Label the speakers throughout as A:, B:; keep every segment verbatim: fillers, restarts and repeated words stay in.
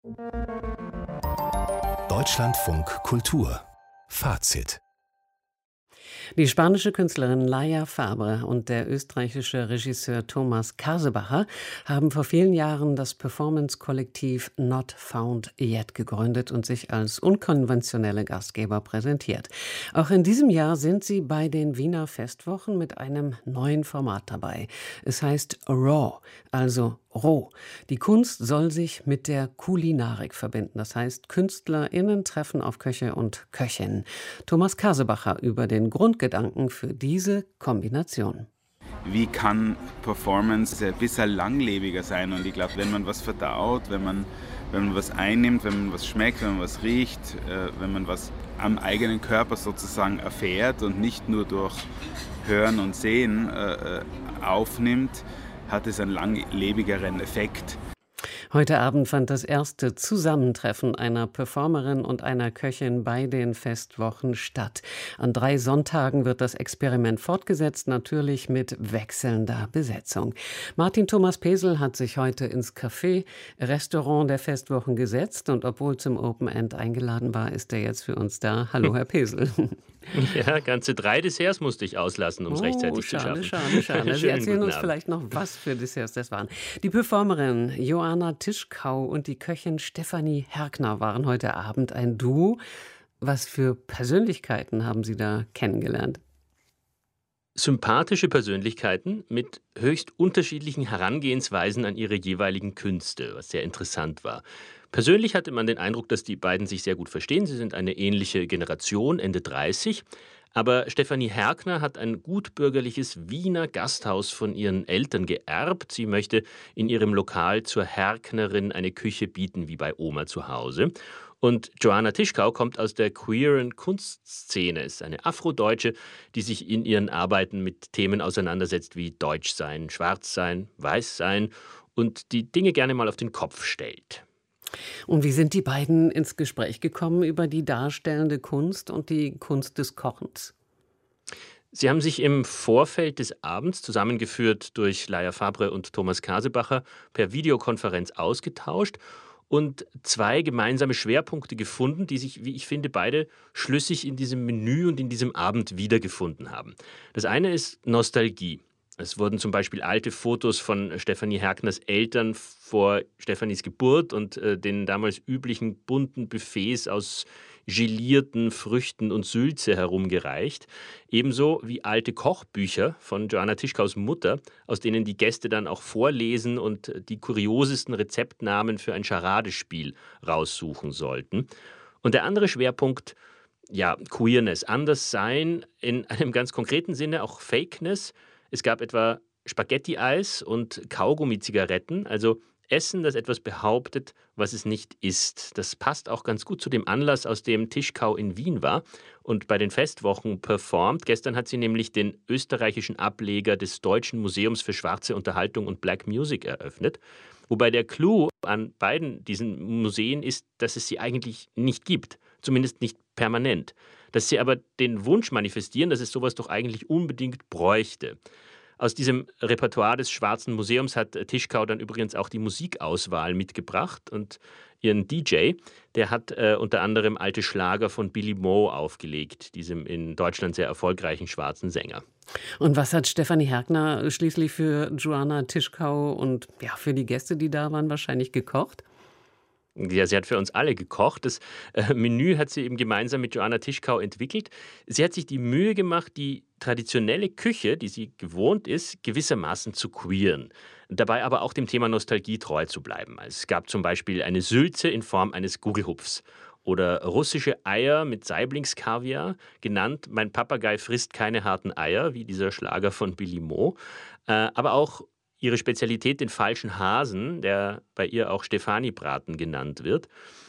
A: Deutschlandfunk Kultur Fazit.
B: Die spanische Künstlerin Laia Fabre und der österreichische Regisseur Thomas Kasebacher haben vor vielen Jahren das Performance-Kollektiv Not Found Yet gegründet und sich als unkonventionelle Gastgeber präsentiert. Auch in diesem Jahr sind sie bei den Wiener Festwochen mit einem neuen Format dabei. Es heißt Raw, also roh. Die Kunst soll sich mit der Kulinarik verbinden. Das heißt, KünstlerInnen treffen auf Köche und Köchinnen. Thomas Kasebacher über den Grundgedanken für diese Kombination.
C: Wie kann Performance ein bisschen langlebiger sein? Und ich glaube, wenn man was verdaut, wenn man, wenn man was einnimmt, wenn man was schmeckt, wenn man was riecht, äh, wenn man was am eigenen Körper sozusagen erfährt und nicht nur durch Hören und Sehen äh, aufnimmt, hat es einen langlebigeren Effekt.
B: Heute Abend fand das erste Zusammentreffen einer Performerin und einer Köchin bei den Festwochen statt. An drei Sonntagen wird das Experiment fortgesetzt, natürlich mit wechselnder Besetzung. Martin Thomas Pesel hat sich heute ins Café Restaurant der Festwochen gesetzt und obwohl zum Open End eingeladen war, ist er jetzt für uns da. Hallo, Herr Pesel.
D: Ja, ganze drei Desserts musste ich auslassen, um es
B: oh,
D: rechtzeitig
B: schade,
D: zu
B: Schade,
D: schaffen.
B: schade. Sie erzählen uns vielleicht noch, was für Desserts das waren. Die Performerin Joanna Tischkau und die Köchin Stefanie Herkner waren heute Abend ein Duo. Was für Persönlichkeiten haben Sie da kennengelernt?
D: Sympathische Persönlichkeiten mit höchst unterschiedlichen Herangehensweisen an ihre jeweiligen Künste, was sehr interessant war. Persönlich hatte man den Eindruck, dass die beiden sich sehr gut verstehen. Sie sind eine ähnliche Generation, Ende dreißig. Aber Stefanie Herkner hat ein gutbürgerliches Wiener Gasthaus von ihren Eltern geerbt. Sie möchte in ihrem Lokal zur Herknerin eine Küche bieten, wie bei Oma zu Hause. Und Joanna Tischkau kommt aus der queeren Kunstszene, ist eine Afrodeutsche, die sich in ihren Arbeiten mit Themen auseinandersetzt wie Deutschsein, Schwarzsein, Weißsein und die Dinge gerne mal auf den Kopf stellt.
B: Und wie sind die beiden ins Gespräch gekommen über die darstellende Kunst und die Kunst des Kochens?
D: Sie haben sich im Vorfeld des Abends, zusammengeführt durch Laia Fabre und Thomas Kasebacher, per Videokonferenz ausgetauscht und zwei gemeinsame Schwerpunkte gefunden, die sich, wie ich finde, beide schlüssig in diesem Menü und in diesem Abend wiedergefunden haben. Das eine ist Nostalgie. Es wurden zum Beispiel alte Fotos von Stefanie Herkners Eltern vor Stefanies Geburt und äh, den damals üblichen bunten Buffets aus gelierten Früchten und Sülze herumgereicht. Ebenso wie alte Kochbücher von Joanna Tischkaus Mutter, aus denen die Gäste dann auch vorlesen und die kuriosesten Rezeptnamen für ein Charadespiel raussuchen sollten. Und der andere Schwerpunkt, ja, Queerness, Anderssein, in einem ganz konkreten Sinne auch Fakeness. Es gab etwa Spaghetti-Eis und Kaugummi-Zigaretten, also Essen, das etwas behauptet, was es nicht ist. Das passt auch ganz gut zu dem Anlass, aus dem Tischkau in Wien war und bei den Festwochen performt. Gestern hat sie nämlich den österreichischen Ableger des Deutschen Museums für schwarze Unterhaltung und Black Music eröffnet. Wobei der Clou an beiden diesen Museen ist, dass es sie eigentlich nicht gibt, zumindest nicht permanent. Dass sie aber den Wunsch manifestieren, dass es sowas doch eigentlich unbedingt bräuchte. Aus diesem Repertoire des Schwarzen Museums hat Tischkau dann übrigens auch die Musikauswahl mitgebracht und ihren D J, der hat äh, unter anderem alte Schlager von Billy Moe aufgelegt, diesem in Deutschland sehr erfolgreichen schwarzen Sänger.
B: Und was hat Stefanie Herkner schließlich für Joanna Tischkau und ja, für die Gäste, die da waren, wahrscheinlich gekocht?
D: Ja, sie hat für uns alle gekocht. Das äh, Menü hat sie eben gemeinsam mit Joanna Tischkau entwickelt. Sie hat sich die Mühe gemacht, die traditionelle Küche, die sie gewohnt ist, gewissermaßen zu queeren. Dabei aber auch dem Thema Nostalgie treu zu bleiben. Es gab zum Beispiel eine Sülze in Form eines Gugelhupfs oder russische Eier mit Saiblingskaviar, genannt Mein Papagei frisst keine harten Eier, wie dieser Schlager von Billy Moe. Äh, aber auch ihre Spezialität, den falschen Hasen, der bei ihr auch Stefani-Braten genannt wird.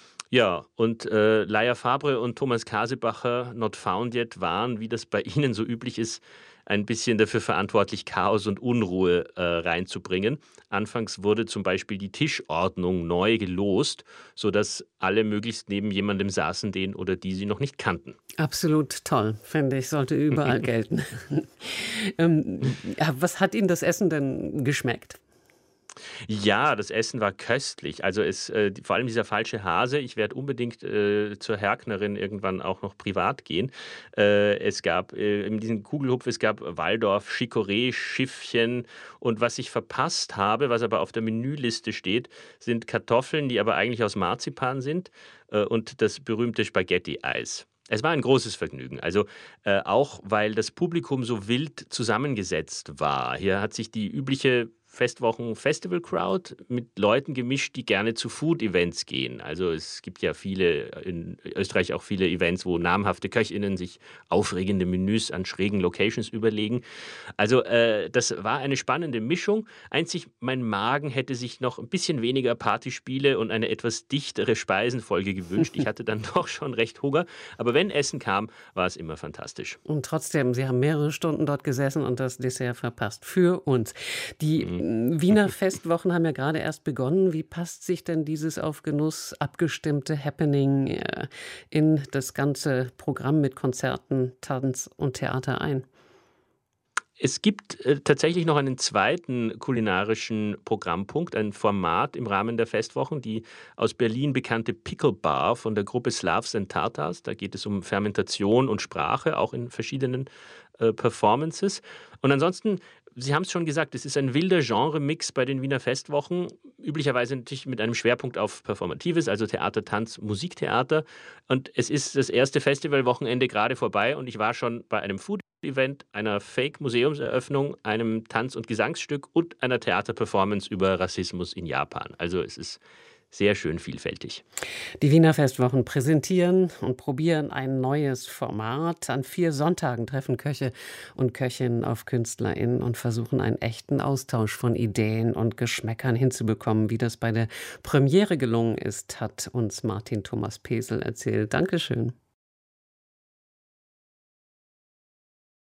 D: Ja, und äh, Laia Fabre und Thomas Kasebacher, Not Found Yet, waren, wie das bei ihnen so üblich ist, ein bisschen dafür verantwortlich, Chaos und Unruhe äh, reinzubringen. Anfangs wurde zum Beispiel die Tischordnung neu gelost, sodass alle möglichst neben jemandem saßen, den oder die sie noch nicht kannten.
B: Absolut toll, finde ich, sollte überall gelten. ähm, ja, was hat Ihnen das Essen denn geschmeckt?
D: Ja, das Essen war köstlich. Also es, äh, die- vor allem dieser falsche Hase. Ich werde unbedingt äh, zur Herknerin irgendwann auch noch privat gehen. Äh, es gab äh, in diesem Kugelhupf, es gab Waldorf, Chicorée, Schiffchen. Und was ich verpasst habe, was aber auf der Menüliste steht, sind Kartoffeln, die aber eigentlich aus Marzipan sind, äh, und das berühmte Spaghetti-Eis. Es war ein großes Vergnügen. Also äh, auch, weil das Publikum so wild zusammengesetzt war. Hier hat sich die übliche Festwochen-Festival-Crowd mit Leuten gemischt, die gerne zu Food-Events gehen. Also es gibt ja viele, in Österreich auch viele Events, wo namhafte KöchInnen sich aufregende Menüs an schrägen Locations überlegen. Also äh, das war eine spannende Mischung. Einzig mein Magen hätte sich noch ein bisschen weniger Partyspiele und eine etwas dichtere Speisenfolge gewünscht. Ich hatte dann doch schon recht Hunger. Aber wenn Essen kam, war es immer fantastisch.
B: Und trotzdem, Sie haben mehrere Stunden dort gesessen und das Dessert verpasst für uns. Die
D: Mhm.
B: Wiener Festwochen haben ja gerade erst begonnen. Wie passt sich denn dieses auf Genuss abgestimmte Happening äh, in das ganze Programm mit Konzerten, Tanz und Theater ein?
D: Es gibt äh, tatsächlich noch einen zweiten kulinarischen Programmpunkt, ein Format im Rahmen der Festwochen, die aus Berlin bekannte Pickle Bar von der Gruppe Slavs and Tartars. Da geht es um Fermentation und Sprache, auch in verschiedenen äh, Performances. Und ansonsten, Sie haben es schon gesagt, es ist ein wilder Genre-Mix bei den Wiener Festwochen. Üblicherweise natürlich mit einem Schwerpunkt auf Performatives, also Theater, Tanz, Musiktheater. Und es ist das erste Festivalwochenende gerade vorbei und ich war schon bei einem Food-Event, einer Fake-Museumseröffnung, einem Tanz- und Gesangsstück und einer Theaterperformance über Rassismus in Japan. Also es ist sehr schön vielfältig.
B: Die Wiener Festwochen präsentieren und probieren ein neues Format. An vier Sonntagen treffen Köche und Köchinnen auf KünstlerInnen und versuchen einen echten Austausch von Ideen und Geschmäckern hinzubekommen. Wie das bei der Premiere gelungen ist, hat uns Martin Thomas Pesel erzählt. Dankeschön.